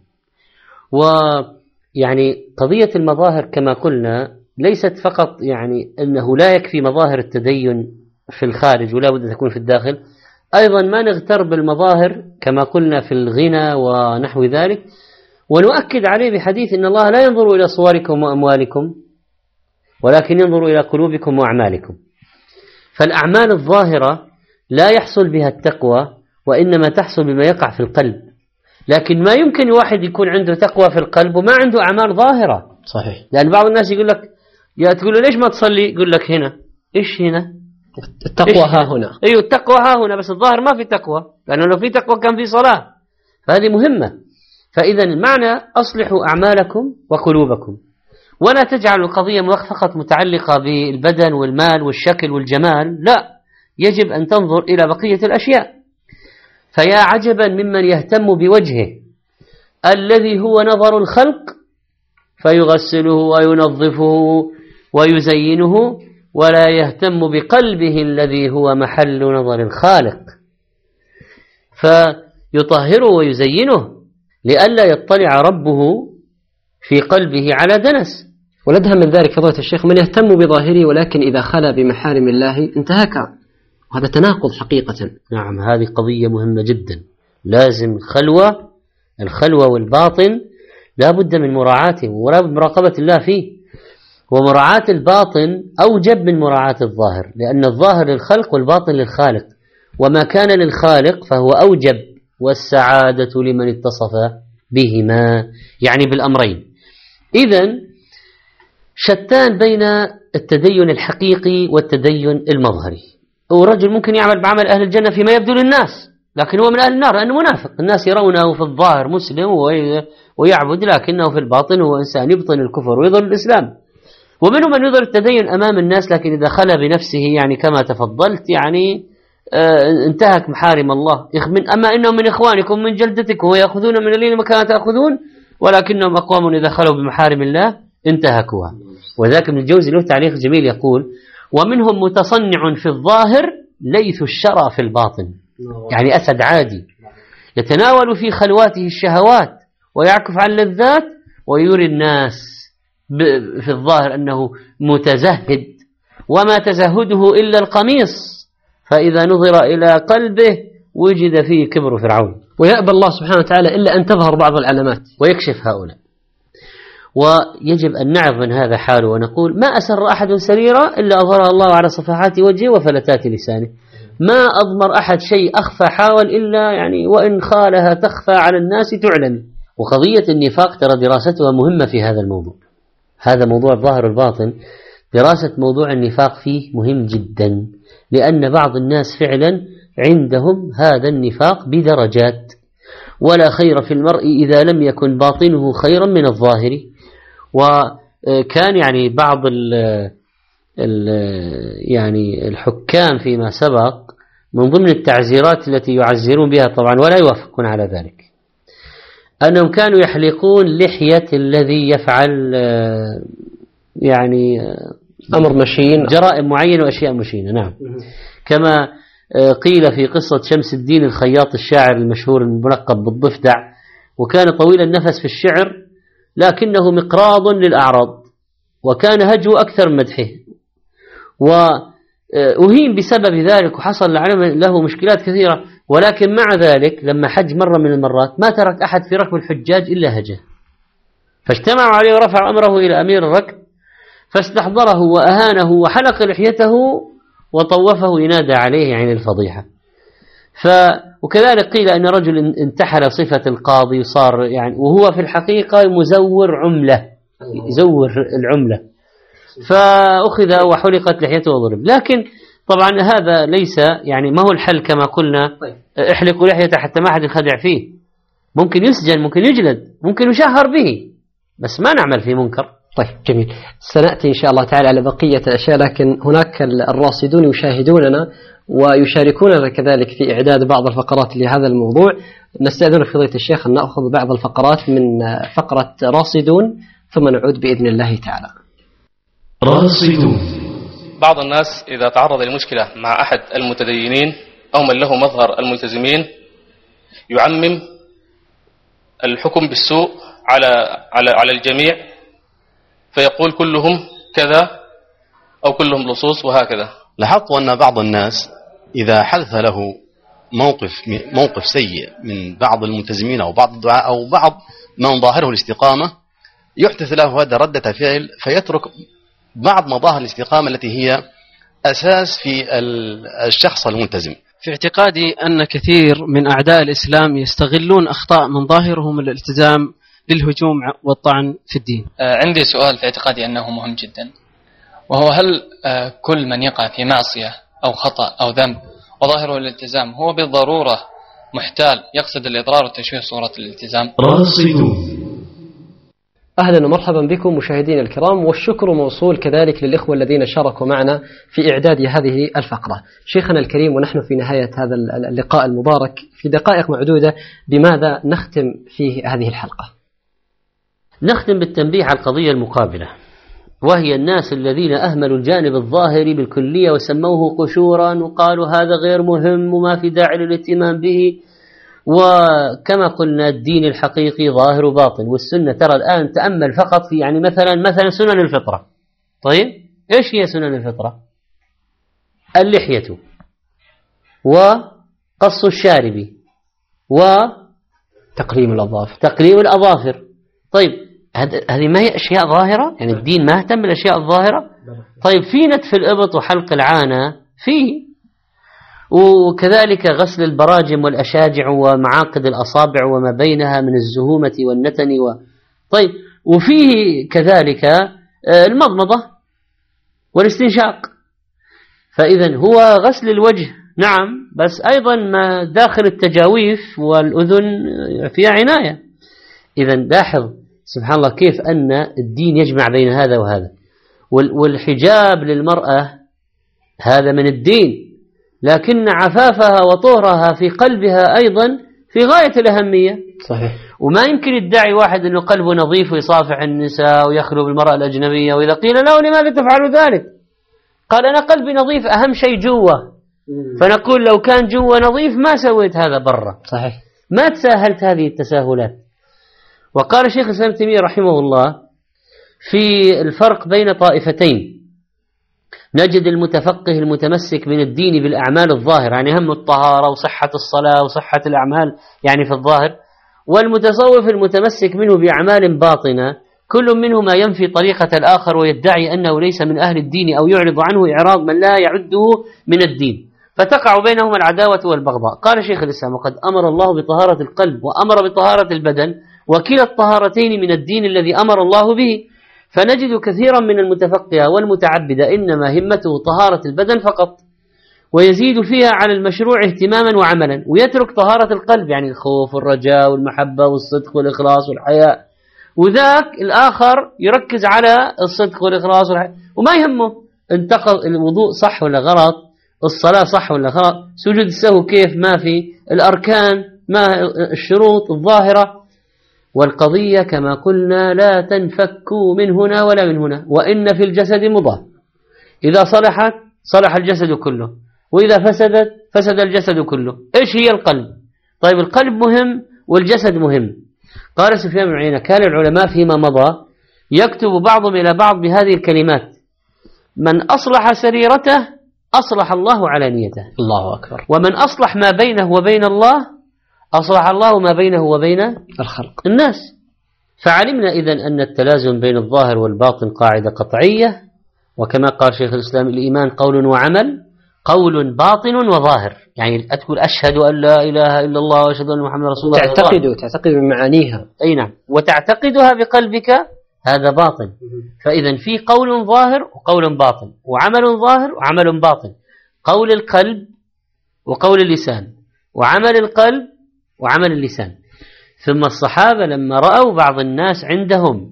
Speaker 7: ويعني قضية المظاهر كما قلنا ليست فقط يعني أنه لا يكفي مظاهر التدين في الخارج ولا بد أن تكون في الداخل، أيضا ما نغتر بالمظاهر كما قلنا في الغنى ونحو ذلك، ونؤكد عليه بحديث إن الله لا ينظر إلى صوركم وأموالكم ولكن ينظر إلى قلوبكم وأعمالكم. فالأعمال الظاهرة لا يحصل بها التقوى، وإنما تحصل بما يقع في القلب. لكن ما يمكن واحد يكون عنده تقوى في القلب وما عنده أعمال ظاهرة.
Speaker 6: صحيح.
Speaker 7: لأن بعض الناس يقول لك يا تقول له ليش ما تصلي؟ يقول لك هنا. إيش هنا؟
Speaker 6: التقوى ها هنا.
Speaker 7: أيوة التقوى ها هنا، بس الظاهر ما في تقوى، لأنه لو في تقوى كان في صلاة. فهذه مهمة. فإذا المعنى أصلحوا أعمالكم وقلوبكم، ولا تجعلوا القضية فقط متعلقة بالبدن والمال والشكل والجمال، لا، يجب أن تنظر إلى بقية الأشياء. فيا عجبا ممن يهتم بوجهه الذي هو نظر الخلق فيغسله وينظفه ويزينه، ولا يهتم بقلبه الذي هو محل نظر الخالق فيطهره ويزينه لئلا يطلع ربه في قلبه على دنس.
Speaker 6: ولدها من ذلك فضيلة الشيخ من يهتم بظاهره ولكن إذا خلا بمحارم الله انتهك، وهذا تناقض حقيقة.
Speaker 7: نعم، هذه قضية مهمة جدا. لازم الخلوة الخلوة والباطن لا بد من مراعاته ومراقبة الله فيه، ومراعاة الباطن أوجب من مراعاة الظاهر، لأن الظاهر للخلق والباطن للخالق، وما كان للخالق فهو أوجب، والسعادة لمن اتصف بهما، يعني بالأمرين. إذن شتان بين التدين الحقيقي والتدين المظهري. ورجل ممكن يعمل بعمل أهل الجنة فيما يبدو للناس، لكن هو من أهل النار لأنه منافق. الناس يرونه في الظاهر مسلم ويعبد، لكنه في الباطن هو إنسان يبطن الكفر ويظهر الإسلام. ومنهم من يظهر التدين أمام الناس، لكن إذا خلى بنفسه يعني كما تفضلت يعني آه انتهك محارم الله. أما إنهم من إخوانكم من جلدتكم ويأخذون من الذين ما كانوا تأخذون، ولكنهم أقوام إذا خلوا بمحارم الله انتهكوها. وذاك ابن الجوزي له تعليق جميل يقول: ومنهم متصنع في الظاهر ليث الشرى في الباطن، يعني أسد عادي يتناول في خلواته الشهوات ويعكف على اللذات ويري الناس في الظاهر أنه متزهد، وما تزهده إلا القميص، فإذا نظر إلى قلبه وجد فيه كبر فرعون.
Speaker 6: ويأبى الله سبحانه وتعالى إلا أن تظهر بعض العلامات
Speaker 7: ويكشف هؤلاء. ويجب أن نعرف من هذا حاله ونقول: ما أسر أحد سريرا إلا أظهرها الله على صفحات وجهه وفلتات لسانه. ما أضمر أحد شيء أخفى حاول إلا يعني وإن خالها تخفى على الناس تعلن. وقضية النفاق ترى دراستها مهمة في هذا الموضوع. هذا موضوع الظاهر والباطن، دراسة موضوع النفاق فيه مهم جدا، لأن بعض الناس فعلا عندهم هذا النفاق بدرجات، ولا خير في المرء إذا لم يكن باطنه خيرا من الظاهر. وكان يعني بعض ال ال يعني الحكام فيما سبق من ضمن التعزيرات التي يعزرون بها طبعا ولا يوافقون على ذلك، أنهم كانوا يحلقون لحية الذي يفعل يعني
Speaker 6: أمر مشين،
Speaker 7: جرائم معينة وأشياء مشينة. نعم، كما قيل في قصة شمس الدين الخياط الشاعر المشهور الملقب بالضفدع، وكان طويل النفس في الشعر لكنه مقراض للأعراض، وكان هجو أكثر من مدحه، وأهين بسبب ذلك وحصل له مشكلات كثيرة، ولكن مع ذلك لما حج مرة من المرات ما ترك أحد في ركب الحجاج إلا هجه، فاجتمعوا عليه ورفع أمره إلى أمير الركب فاستحضره وأهانه وحلق لحيته وطوفه ينادى عليه عن الفضيحة. ف وكذلك قيل أن رجل انتحل صفة القاضي وصار يعني وهو في الحقيقة مزور عملة، يزور العملة، فأخذ وحلقت لحيته وضرب. لكن طبعا هذا ليس يعني ما هو الحل كما قلنا احلقوا لحيته حتى ما أحد يخدع فيه، ممكن يسجن، ممكن يجلد، ممكن يشهر به، بس ما نعمل في منكر.
Speaker 6: طيب جميل، سنأتي إن شاء الله تعالى على بقية الأشياء، لكن هناك الراصدون يشاهدوننا ويشاركوننا كذلك في إعداد بعض الفقرات لهذا الموضوع. نستأذن فضيلة الشيخ أن نأخذ بعض الفقرات من فقرة راصدون ثم نعود بإذن الله تعالى.
Speaker 11: راصدون. بعض الناس إذا تعرض لمشكلة مع أحد المتدينين أو من له مظهر الملتزمين يعمم الحكم بالسوء على على على الجميع، فيقول كلهم كذا أو كلهم لصوص وهكذا.
Speaker 12: لاحظت أن بعض الناس إذا حدث له موقف موقف سيء من بعض الملتزمين أو بعض الدعاء أو بعض من ظاهره الاستقامة يحدث له هذا ردة فعل، فيترك بعض مظاهر الاستقامة التي هي أساس في الشخص الملتزم.
Speaker 13: في اعتقادي أن كثير من أعداء الإسلام يستغلون أخطاء من ظاهرهم الالتزام للهجوم والطعن في الدين.
Speaker 14: عندي سؤال في اعتقادي أنه مهم جدا، وهو هل كل من يقع في معصية أو خطأ أو ذنب وظاهره الالتزام هو بالضرورة محتال يقصد الإضرار وتشويه صورة الالتزام؟
Speaker 6: راصدون. أهلا ومرحبا بكم مشاهدين الكرام، والشكر موصول كذلك للإخوة الذين شاركوا معنا في إعداد هذه الفقرة. شيخنا الكريم، ونحن في نهاية هذا اللقاء المبارك في دقائق معدودة، بماذا نختم في هذه الحلقة؟
Speaker 7: نختم بالتنبيه على القضية المقابلة، وهي الناس الذين أهملوا الجانب الظاهري بالكلية وسموه قشورا وقالوا هذا غير مهم وما في داعي للاهتمام به. وكما قلنا الدين الحقيقي ظاهر وباطن، والسنة ترى الآن تأمل فقط في يعني مثلا مثلا سنن الفطرة. طيب إيش هي سنن الفطرة؟ اللحية وقص الشارب
Speaker 6: وتقليم الأظافر
Speaker 7: تقليم الأظافر. طيب هذه ما هي أشياء ظاهرة؟ يعني الدين ما اهتم بالأشياء الظاهرة؟ طيب في نتف الإبط وحلق العانة فيه، وكذلك غسل البراجم والأشاجع ومعاقد الأصابع وما بينها من الزهومة والنتن و... طيب وفيه كذلك المضمضة والاستنشاق. فإذا هو غسل الوجه نعم، بس أيضا ما داخل التجاويف والأذن فيها عناية. إذا لاحظ سبحان الله كيف أن الدين يجمع بين هذا وهذا. والحجاب للمرأة هذا من الدين، لكن عفافها وطهرها في قلبها أيضا في غاية الأهمية.
Speaker 6: صحيح.
Speaker 7: وما يمكن يدعي واحد أنه قلبه نظيف ويصافح النساء ويخلو بالمرأة الأجنبية، وإذا قيل له لماذا تفعل ذلك قال أنا قلبي نظيف، أهم شيء جوه. فنقول لو كان جوه نظيف ما سويت هذا برا.
Speaker 6: صحيح.
Speaker 7: ما تساهلت هذه التساهلات. وقال شيخ الإسلام ابن تيمية رحمه الله في الفرق بين طائفتين، نجد المتفقه المتمسك من الدين بالأعمال الظاهرة، يعني هم الطهارة وصحة الصلاة وصحة الأعمال يعني في الظاهر، والمتصوف المتمسك منه بأعمال باطنة، كل منهما ينفي طريقة الآخر ويدعي أنه ليس من أهل الدين أو يعرض عنه إعراض من لا يعده من الدين، فتقع بينهما العداوة والبغضاء. قال شيخ الإسلام وقد أمر الله بطهارة القلب وأمر بطهارة البدن، وكلا الطهارتين من الدين الذي أمر الله به. فنجد كثيرا من المتفقهة والمتعبدة إنما همته طهارة البدن فقط، ويزيد فيها على المشروع اهتماما وعملا، ويترك طهارة القلب، يعني الخوف والرجاء والمحبة والصدق والإخلاص والحياء. وذاك الآخر يركز على الصدق والإخلاص والحياء وما يهمه انتقض الوضوء صح ولا غلط، الصلاة صح ولا غلط، سجود السهو كيف ما في، الأركان ما الشروط الظاهرة. والقضية كما قلنا لا تنفك من هنا ولا من هنا، وإن في الجسد مضغة إذا صلحت صلح الجسد كله، وإذا فسدت فسد الجسد كله. إيش هي القلب؟ طيب القلب مهم والجسد مهم. قال سفيان بن عيينة: كان العلماء فيما مضى يكتب بعضهم إلى بعض بهذه الكلمات: من أصلح سريرته أصلح الله علانيته.
Speaker 6: الله أكبر.
Speaker 7: ومن أصلح ما بينه وبين الله أصلح الله ما بينه وبين
Speaker 6: الخلق
Speaker 7: الناس. فعلمنا إذن أن التلازم بين الظاهر والباطن قاعدة قطعية، وكما قال شيخ الإسلام: الإيمان قول وعمل، قول باطن وظاهر. يعني تقول أشهد أن لا إله إلا الله وأشهد أن محمد رسول الله،
Speaker 6: تعتقد تعتقد بمعانيها،
Speaker 7: أي نعم، وتعتقدها بقلبك، هذا باطن. فإذا في قول ظاهر وقول باطن، وعمل ظاهر وعمل باطن، قول القلب وقول اللسان، وعمل القلب وعمل اللسان. ثم الصحابة لما رأوا بعض الناس عندهم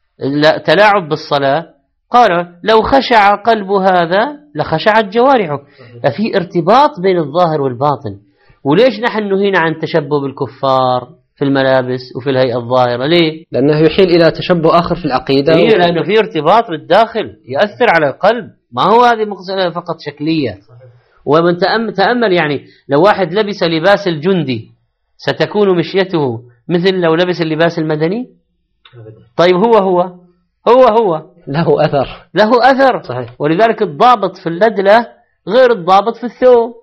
Speaker 7: تلاعب بالصلاة قالوا: لو خشع قلب هذا لخشعت جوارحه. ففي ارتباط بين الظاهر والباطن. وليش نحن نهينا عن تشبه بالكفار في الملابس وفي الهيئة الظاهرة؟ ليه؟
Speaker 6: لأنه يحيل إلى تشبه آخر في العقيدة.
Speaker 7: إيه، لأنه في ارتباط بالداخل يأثر على القلب، ما هو هذه مسألة فقط شكلية. ومن تأمل يعني لو واحد لبس لباس الجندي ستكون مشيته مثل لو لبس اللباس المدني؟ طيب هو هو هو هو
Speaker 6: له أثر
Speaker 7: له أثر
Speaker 6: صحيح.
Speaker 7: ولذلك الضابط في اللدلة غير الضابط في الثوب.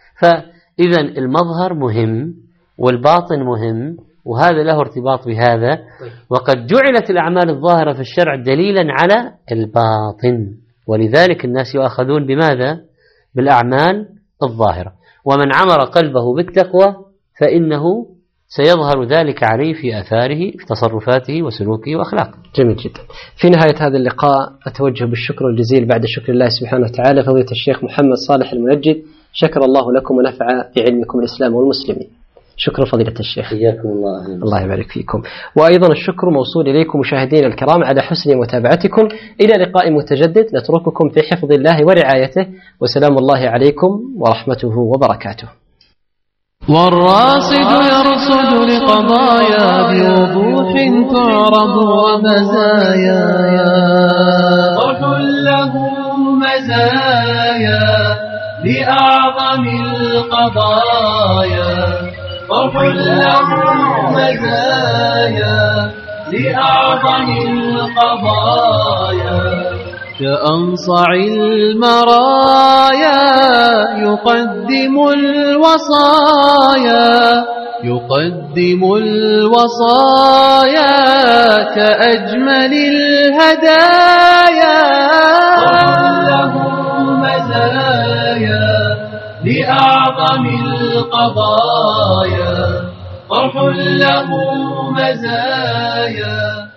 Speaker 7: فإذا المظهر مهم والباطن مهم، وهذا له ارتباط بهذا. وقد جعلت الأعمال الظاهرة في الشرع دليلا على الباطن، ولذلك الناس يؤخذون بماذا؟ بالأعمال الظاهرة. ومن عمر قلبه بالتقوى فإنه سيظهر ذلك عليه في أثاره في تصرفاته وسلوكه وأخلاقه.
Speaker 6: جميل جدا. في نهاية هذا اللقاء أتوجه بالشكر الجزيل بعد شكر الله سبحانه وتعالى فضيلة الشيخ محمد صالح المنجد، شكر الله لكم ونفع بعلمكم الإسلام والمسلمين. شكرا فضيلة الشيخ.
Speaker 7: حياكم الله.
Speaker 6: الله يبارك فيكم. وأيضا الشكر موصول إليكم مشاهدينا الكرام على حسن متابعتكم. إلى لقاء متجدد نترككم في حفظ الله ورعايته، وسلام الله عليكم ورحمته وبركاته.
Speaker 1: والراصد يرصد لقضايا بوضوح تعرض ومزايا، طرح له مزايا لأعظم القضايا، طرح له مزايا لأعظم القضايا، كأنصع المرايا يقدم الوصايا، يقدم الوصايا كأجمل الهدايا، له مزايا لأعظم القضايا، طرح له مزايا